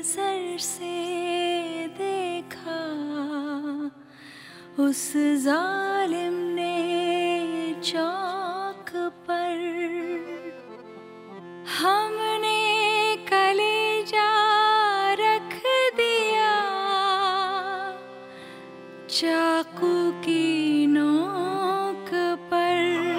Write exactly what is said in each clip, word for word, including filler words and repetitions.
नजर से देखा उस जालिम ने चौक पर, हमने कलेजा रख दिया चाकू की नोक पर।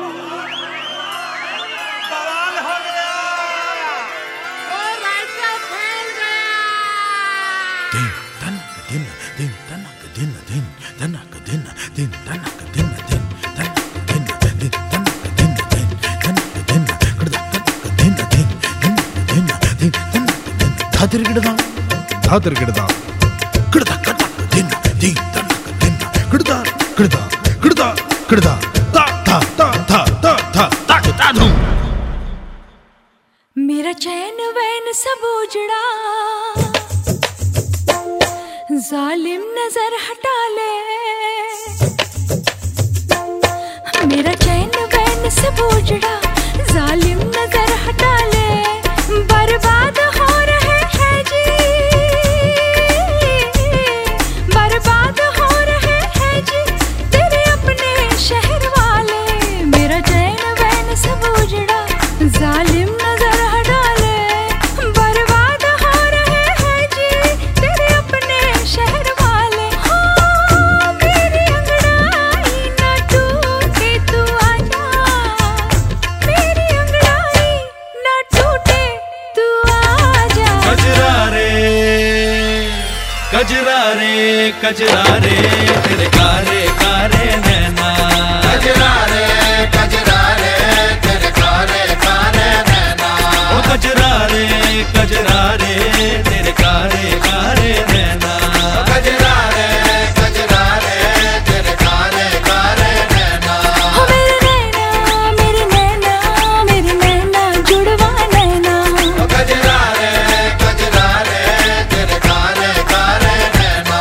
बवाल हो गया और रास्ता फैल गया। दिन तनक दिन दिन तनक दिन दिन तनक दिन दिन तनक दिन दिन तनक दिन दिन तनक दिन दिन तनक दिन कड़दा तनक दिन दिन दिन दिन तनक दिन धातिर गिड़दा धातिर गिड़दा कड़दा कड़दा दिन दिन तनक दिन कड़दा कड़दा कड़दा कड़दा ता ता ता ता ता ता ता ता धूम। मेरा चैन वैन सब उजड़ा, जालिम नजर हटा ले। मेरा चैन वैन सब उजड़ा, जालिम नजर हटा ले। बर्बाद हो रहे हैं जी, बर्बाद हो रहे हैं जी तेरे अपने शहर वाले। मेरा चैन वैन सब उजड़ा, जालिम नजर हटा ले। बर्बाद हो रहे हैं जी तेरे अपने शहर वाले। हो मेरी अंगड़ाई न टूटे तू आजा, मेरी अंगड़ाई न टूटे तू आजा। कजरा रे कजरा रे कजरा रे तेरे कारे कारे नैना। कजरा रे कजरा रे तेरे कारे कारे नैना। ओ कजरा रे कजरा रे तेरे कारे कारे नैना। कजरा रे कजरा रे तेरे कारे कारे नैना। हो मेरे नैना मेरे नैना मेरे नैना जुड़वा नैना। कजरा रे कजरा रे तेरे कारे कारे नैना।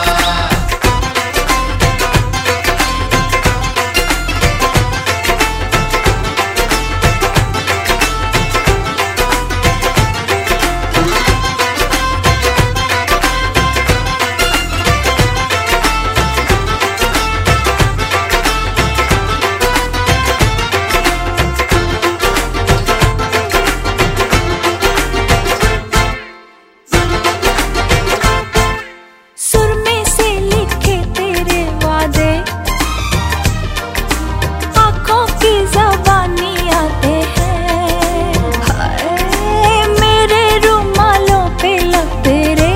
सुर में से लिखे तेरे वादे, आँखों की ज़बानी आते हैं। हाय मेरे रुमालों पे लब तेरे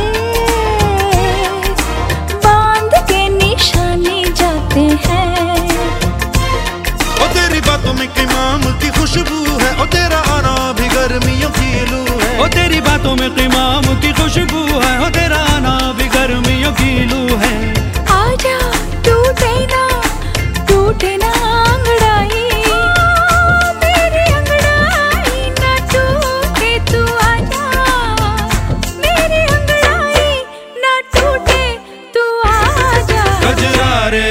बांध के निशानी जाते हैं। ओ तेरी बातों में क़िमाम की खुशबू है, ओ तेरा आना भी गर्मियों की लू है। ओ तेरी बातों में क़िमाम की खुशबू है, ओ तेरा आना भी गर्मियों की लू है। आजा टूटे ना टूटे ना अंगड़ाई, मेरी अंगड़ाई ना टूटे तू आजा। मेरी अंगड़ाई ना टूटे तू आजा। कजरा रे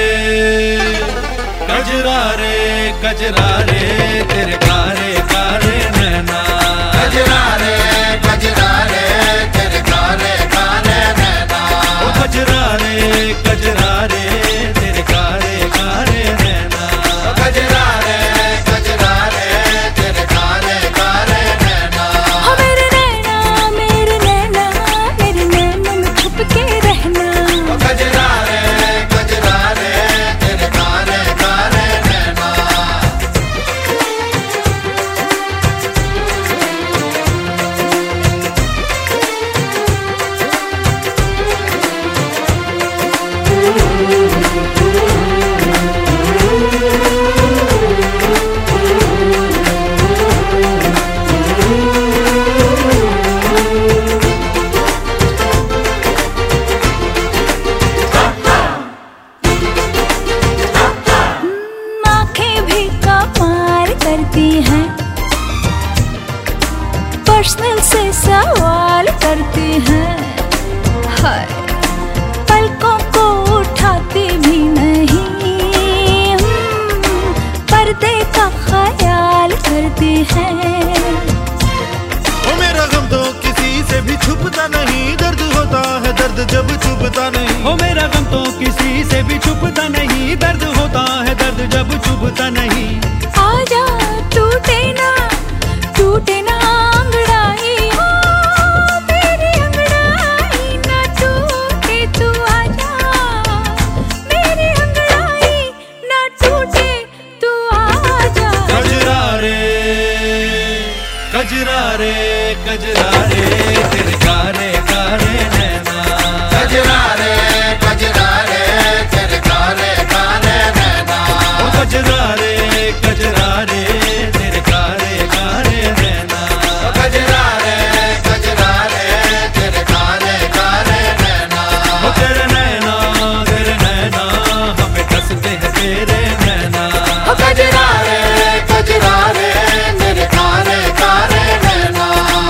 कजरा रे कजरा रे तेरे कारे कारे नैना। कजरा रे कजरा रे तेरे कारे कारे नैना। ओ कजरा रे कजरा रे तेरे कारे कारे नैना। कजरा रे कजरा रे तेरे कारे कारे नैना। हो मेरे नैना मेरे नैना मेरे नैना में छुप के रहना। कजरा रे कजरा रे तेरे कारे कारे नैना। आँखें भी कमाल करती हैं, पर्सनल से सवाल करती हैं। हाय पलकों को उठाती भी नहीं, पर्दे का ख्याल करती हैं। ओ मेरा गम तो किसी से से भी छुपता नहीं, दर्द होता है दर्द जब छुपता नहीं। हो मेरा गम तो किसी से भी छुपता नहीं, दर्द होता है दर्द जब छुपता नहीं। आजा टूटे ना टूटे ना अंगड़ाई, हो मेरी अंगड़ाई ना टूटे, तू आजा मेरी अंगड़ाई ना टूटे, तू आजा। कजरा रे कजरा रे कजरा रे तेरे कारे कारे नैना। कजरा रे कजरा रे तेरे कारे कारे नैना। ओ कजरा रे कजरा रे तेरे कारे कारे नैना। कजरा रे कजरा रे तेरे कारे कारे नैना। ओ तेरे नैना तेरे नैना हमें कसते हैं तेरे नैना। ओ कजरा रे कजरा रे तेरे कारे कारे नैना।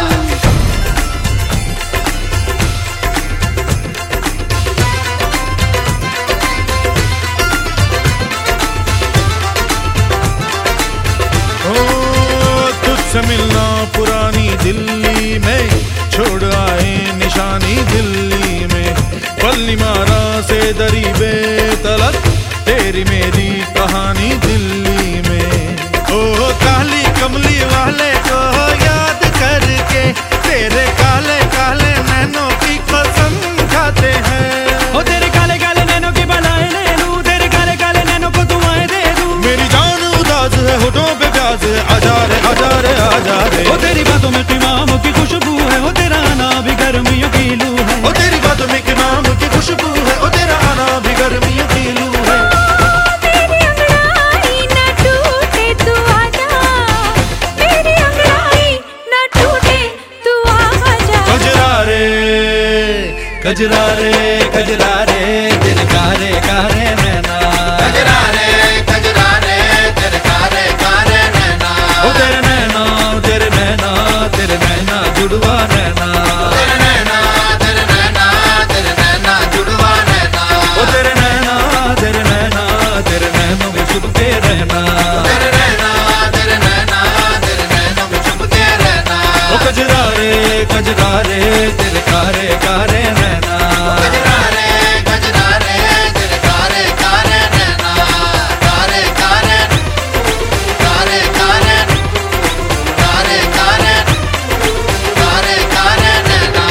तुझसे मिलना पुरानी दिल्ली में, छोड़ आए निशानी दिल्ली में। पल्ली मारा से दरी बेतलक, तेरी मेरी कहानी दिल्ली में। ओ काली कमली वाले को याद करके, तेरे काले काले नैनों की कसम खाते हैं। ओ तेरे काले काले नैनों की बलाएं ले लूं, तेरे काले काले नैनों को दुआएं दे दूं। मेरी जान उदास है होठों पे प्यास है, आजा रे आजा रे आजा रे। ओ तेरी बातों में क़िमाम की खुशबू है, ओ तेरा आना भी गर्मियों की लू है। ओ तेरी बातों में क़िमाम की खुशबू है, ओ तेरा आना भी गर्मियों की लू है। मेरी अंगड़ाई ना टूटे, तू आजा मेरी अंगड़ाई ना टूटे, तू आजा। कजरा रे कजरा रे कजरा रे तेरे कारे कारे नैना। कजरा रे कजरा रे तेरे कारे कारे नैना। ओ तेरे नैना तेरे नैना तेरे नैना जुड़वा नैना। तेरे नैना तेरे नैना तेरे नैना जुड़वा नैना। ओ तेरे नैना तेरे नैना तेरे नैनों में छुपके रहना। तेरे नैना तेरे नैना तेरे नैनों में छुपके रहना। ओ कजरा रे कजरा रे तेरे कारे कारे नैना। कजरा रे कजरा रे तेरे कारे कारे नैना। कारे कारे कारे कारे कारे कारे कारे कारे नैना।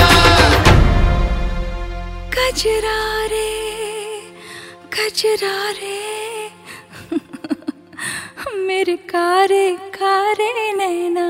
कजरा रे कजरा रे मेरे कारे कारे नैना।